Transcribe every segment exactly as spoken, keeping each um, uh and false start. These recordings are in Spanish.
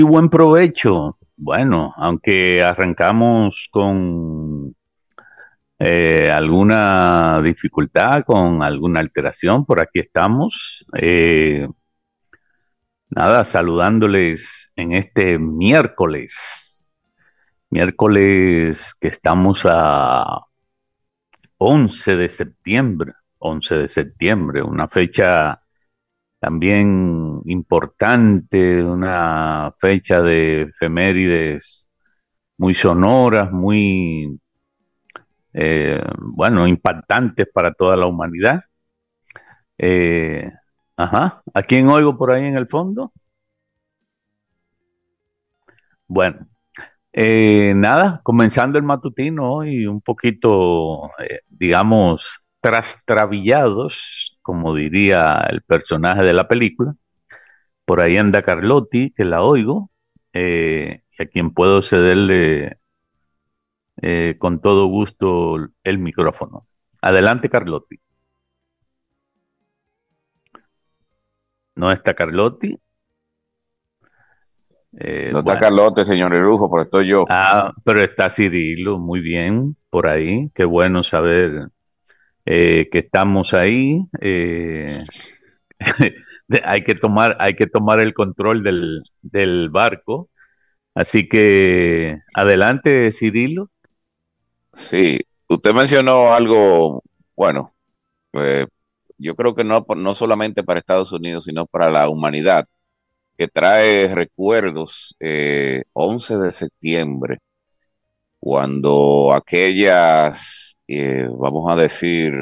Muy buen provecho. Bueno, aunque arrancamos con eh, alguna dificultad, con alguna alteración, por aquí estamos. Eh, nada, saludándoles en este miércoles, miércoles que estamos a once de septiembre, once de septiembre, una fecha también importante, una fecha de efemérides muy sonoras, muy, eh, bueno, impactantes para toda la humanidad. Eh, ajá, ¿a quién oigo por ahí en el fondo? Bueno, eh, nada, comenzando el matutino hoy un poquito, eh, digamos, trastrabillados, como diría el personaje de la película. Por ahí anda Carlotti, que la oigo, eh, y a quien puedo cederle eh, con todo gusto el micrófono. Adelante, Carlotti. ¿No está Carlotti? Eh, No está bueno, Carlote, señor Irujo, pero estoy yo. ah, pero está Cirilo, muy bien, por ahí. Qué bueno saber eh, que estamos ahí. Eh, de- hay que tomar, hay que tomar el control del, del barco. Así que adelante, Cirilo. Sí, usted mencionó algo, bueno, eh, yo creo que no, no solamente para Estados Unidos, sino para la humanidad, que trae recuerdos, eh, once de septiembre, cuando aquellas, eh, vamos a decir,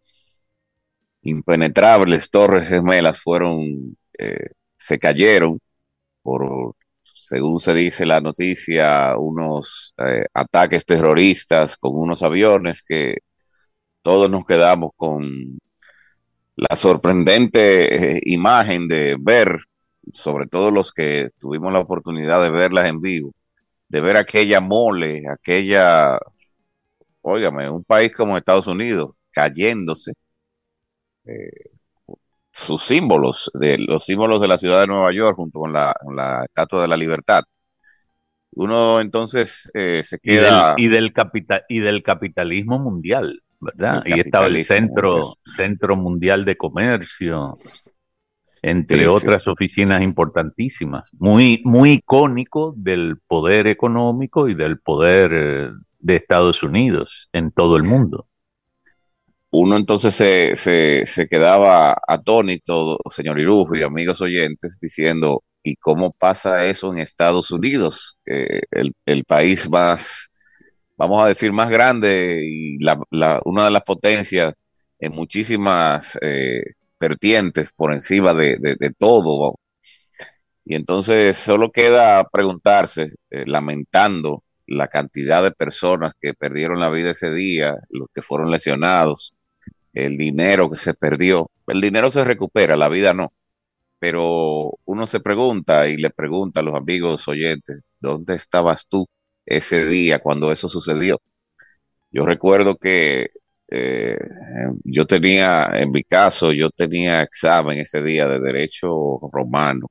impenetrables torres gemelas fueron, eh, se cayeron por, según se dice la noticia, unos eh, ataques terroristas con unos aviones que todos nos quedamos con la sorprendente eh, imagen de ver, sobre todo los que tuvimos la oportunidad de verlas en vivo, de ver aquella mole, aquella, óigame, un país como Estados Unidos cayéndose, eh, sus símbolos, de, los símbolos de la ciudad de Nueva York junto con la, con la Estatua de la Libertad. Uno entonces eh, se Y del, queda y del capital, y del capitalismo mundial, ¿verdad? del Y estaba el capitalismo mundial. centro, Centro Mundial de Comercio, entre Sí, sí. otras oficinas importantísimas, muy, muy icónico del poder económico y del poder eh, de Estados Unidos en todo el mundo. Uno entonces se, se, se quedaba atónito, señor Irujo y amigos oyentes, diciendo, ¿y cómo pasa eso en Estados Unidos? Eh, el, el país más, vamos a decir, más grande y la, la, una de las potencias en muchísimas eh, vertientes por encima de, de, de todo. Y entonces solo queda preguntarse, eh, lamentando la cantidad de personas que perdieron la vida ese día, los que fueron lesionados, el dinero que se perdió. El dinero se recupera, la vida no. Pero uno se pregunta y le pregunta a los amigos oyentes, ¿dónde estabas tú ese día cuando eso sucedió? Yo recuerdo que eh, yo tenía, en mi caso, yo tenía examen ese día de derecho romano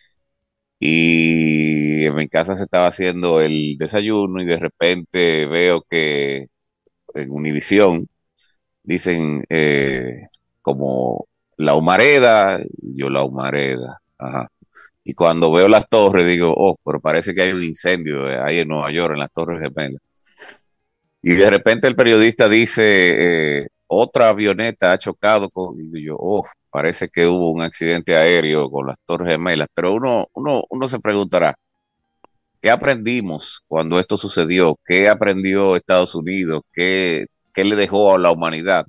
y en mi casa se estaba haciendo el desayuno y de repente veo que en Univisión dicen eh, como la humareda, yo la humareda, ajá. Y cuando veo las torres digo, oh, pero parece que hay un incendio eh, ahí en Nueva York, en las Torres Gemelas. Y de repente el periodista dice, eh, otra avioneta ha chocado con, y yo, oh, parece que hubo un accidente aéreo con las Torres Gemelas, pero uno, uno, uno se preguntará, ¿qué aprendimos cuando esto sucedió? ¿Qué aprendió Estados Unidos? ¿Qué, qué le dejó a la humanidad?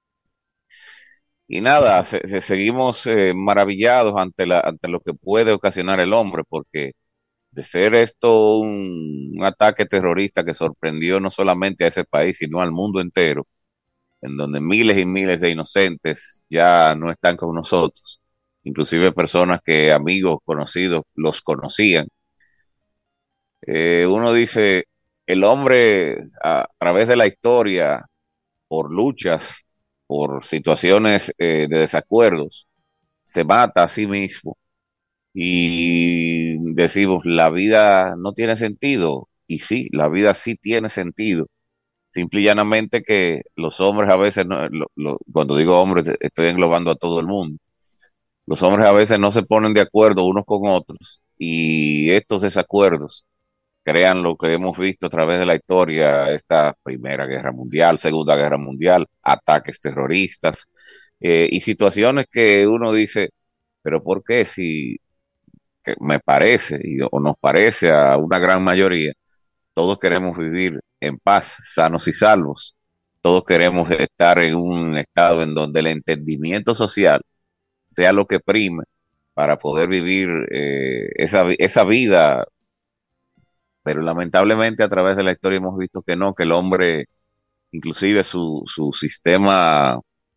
Y nada, se, se- seguimos eh, maravillados ante la, ante lo que puede ocasionar el hombre, porque de ser esto un, un ataque terrorista que sorprendió no solamente a ese país, sino al mundo entero, en donde miles y miles de inocentes ya no están con nosotros, inclusive personas que amigos conocidos los conocían. Eh, uno dice, el hombre a través de la historia, por luchas, por situaciones eh, de desacuerdos, se mata a sí mismo y decimos, la vida no tiene sentido. Y sí, la vida sí tiene sentido. Simple y llanamente que los hombres a veces, no, lo- lo- cuando digo hombres, estoy englobando a todo el mundo. Los hombres a veces no se ponen de acuerdo unos con otros y estos desacuerdos crean lo que hemos visto a través de la historia, esta Primera Guerra Mundial, Segunda Guerra Mundial, ataques terroristas, eh, y situaciones que uno dice, pero ¿por qué si que me parece y, o nos parece a una gran mayoría, todos queremos vivir en paz, sanos y salvos? Todos queremos estar en un estado en donde el entendimiento social sea lo que prime para poder vivir eh, esa, esa vida, pero lamentablemente a través de la historia hemos visto que no, que el hombre, inclusive su, su sistema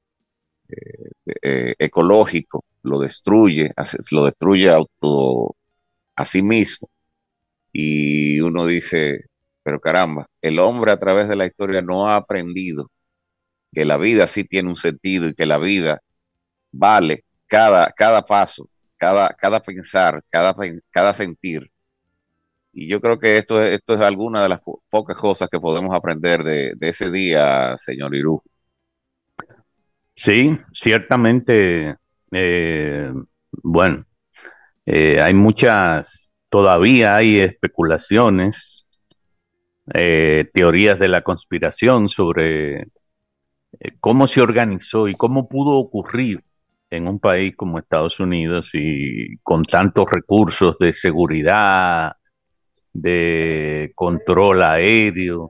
eh, ecológico, lo destruye, hace- lo destruye auto, a sí mismo. Y uno dice, pero caramba, el hombre a través de la historia no ha aprendido que la vida sí tiene un sentido y que la vida vale cada, cada paso, cada, cada pensar, cada, pen- cada sentir. Y yo creo que esto, es- esto es alguna de las po- pocas cosas que podemos aprender de, de ese día, señor Irú. Sí, ciertamente, eh, bueno, eh, hay muchas, todavía hay especulaciones, eh, teorías de la conspiración sobre eh, cómo se organizó y cómo pudo ocurrir en un país como Estados Unidos y con tantos recursos de seguridad, de control aéreo,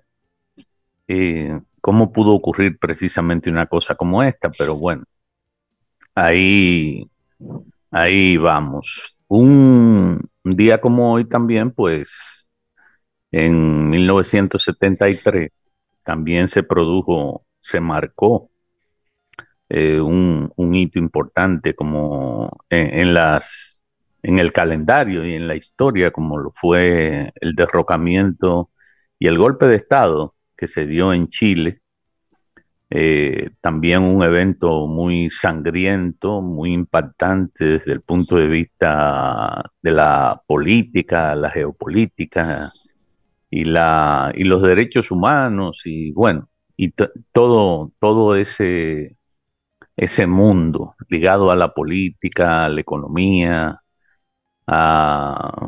eh, cómo pudo ocurrir precisamente una cosa como esta, pero bueno, ahí, ahí vamos. Un, un día como hoy también, pues en mil novecientos setenta y tres también se produjo, se marcó eh, un, un hito importante como en, en las en el calendario y en la historia, como lo fue el derrocamiento y el golpe de Estado que se dio en Chile. Eh, también un evento muy sangriento, muy impactante desde el punto de vista de la política, la geopolítica y, la, y los derechos humanos y bueno, y t- todo, todo ese, ese mundo ligado a la política, a la economía, a,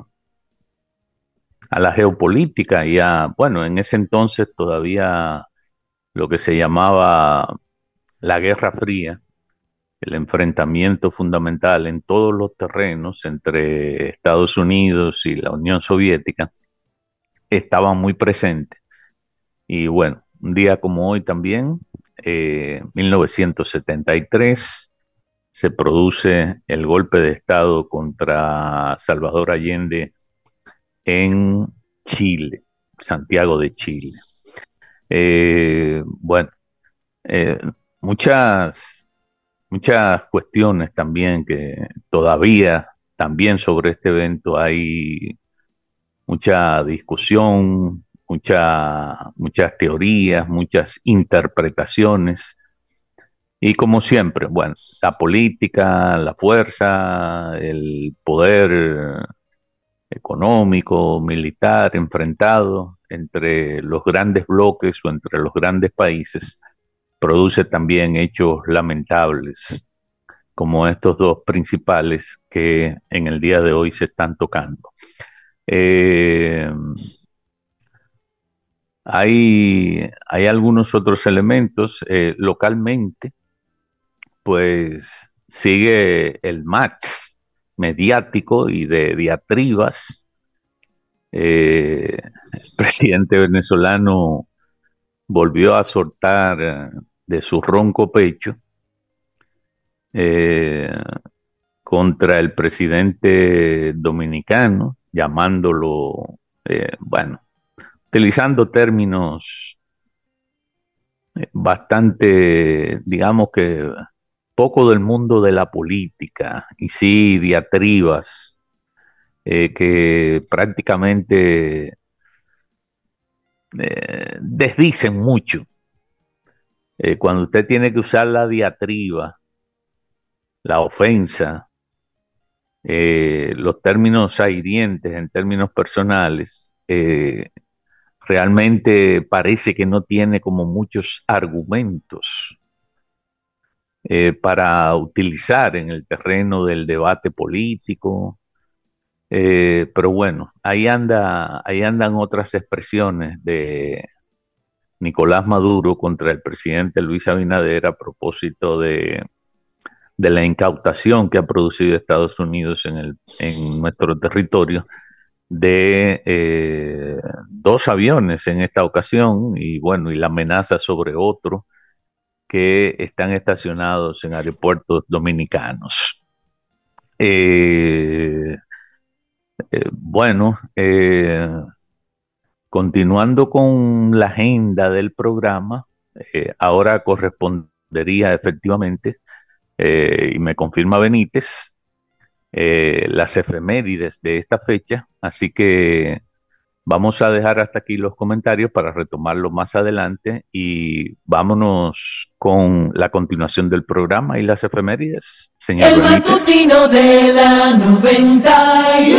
a la geopolítica y a, bueno, en ese entonces todavía lo que se llamaba la Guerra Fría, el enfrentamiento fundamental en todos los terrenos entre Estados Unidos y la Unión Soviética estaba muy presente. Y bueno, un día como hoy también, eh, mil novecientos setenta y tres, se produce el golpe de Estado contra Salvador Allende en Chile, Santiago de Chile. Eh, bueno, eh, muchas muchas cuestiones también que todavía también sobre este evento hay mucha discusión, mucha, muchas teorías, muchas interpretaciones. Y como siempre, bueno, la política, la fuerza, el poder económico, militar enfrentado entre los grandes bloques o entre los grandes países, produce también hechos lamentables como estos dos principales que en el día de hoy se están tocando. Eh, hay, hay algunos otros elementos. Eh, localmente, pues sigue el match mediático y de diatribas. Eh, el presidente venezolano volvió a soltar eh, de su ronco pecho eh, contra el presidente dominicano, llamándolo, eh, bueno, utilizando términos eh, bastante, digamos que poco del mundo de la política, y sí diatribas eh, que prácticamente eh, desdicen mucho. Eh, cuando usted tiene que usar la diatriba, la ofensa, eh, los términos ahirientes en términos personales, eh, realmente parece que no tiene como muchos argumentos eh, para utilizar en el terreno del debate político. Eh, pero bueno, ahí anda, ahí andan otras expresiones de Nicolás Maduro contra el presidente Luis Abinader a propósito de, de la incautación que ha producido Estados Unidos en, el, en nuestro territorio de eh, dos aviones en esta ocasión y bueno, y la amenaza sobre otro que están estacionados en aeropuertos dominicanos. Eh, eh, bueno, eh, continuando con la agenda del programa, eh, ahora correspondería efectivamente, eh, y me confirma Benítez, eh, las efemérides de esta fecha, así que vamos a dejar hasta aquí los comentarios para retomarlo más adelante y vámonos con la continuación del programa y las efemérides, señor El Benítez. matutino de la noventa y uno.